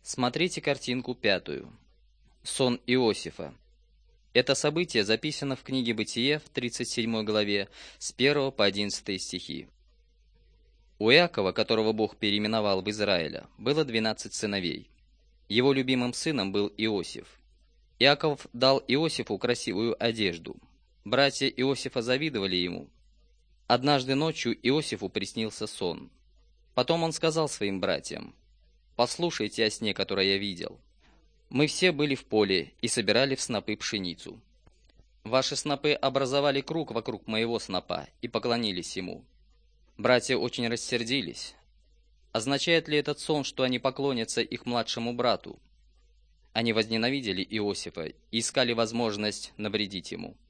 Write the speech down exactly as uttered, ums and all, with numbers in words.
Смотрите картинку пятую. Сон Иосифа. Это событие записано в книге Бытие в тридцать седьмой главе с первого по одиннадцатый стихи. У Иакова, которого Бог переименовал в Израиля, было двенадцать сыновей. Его любимым сыном был Иосиф. Иаков дал Иосифу красивую одежду. Братья Иосифа завидовали ему. Однажды ночью Иосифу приснился сон. Потом он сказал своим братьям: «Послушайте о сне, который я видел. Мы все были в поле и собирали в снопы пшеницу. Ваши снопы образовали круг вокруг моего снопа и поклонились ему». Братья очень рассердились. Означает ли этот сон, что они поклонятся их младшему брату? Они возненавидели Иосифа и искали возможность навредить ему.